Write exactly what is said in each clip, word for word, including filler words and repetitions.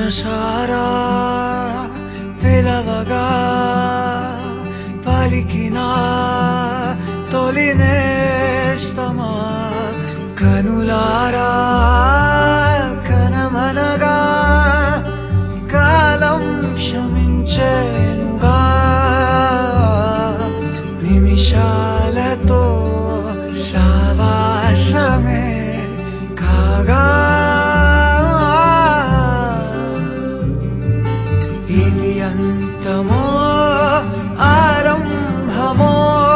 మనసారా పిలవగా పలికినా తొలినేస్తమా కనులారా కనమనగా కాలం క్షమించేనుగా నిమిషాలతో సావాసమే కాగా ఇది అంతమో ఆరంభమో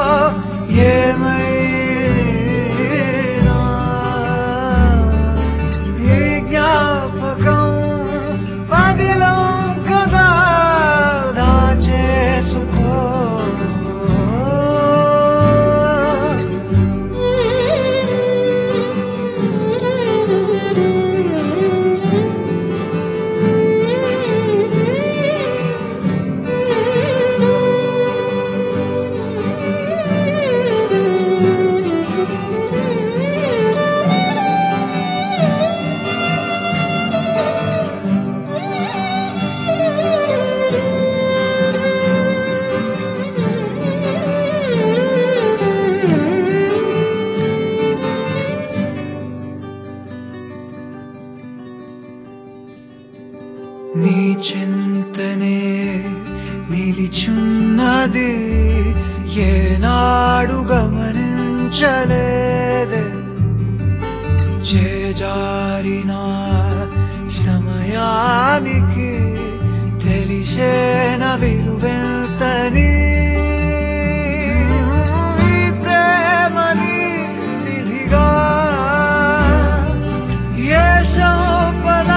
ఏమైనా ఈ జ్ఞాపకం పదిలం కదా దాచేసుకో నీ చింతనే నిలిచున్నది ఏనాడు గమనించలేదే చేజారిన సమయానికి తెలిసేన విలువెంతని ఈ ప్రేమని విధిగా ఏ సంపద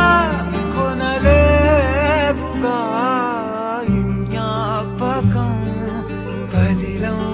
జ్ఞాపకం పదిలం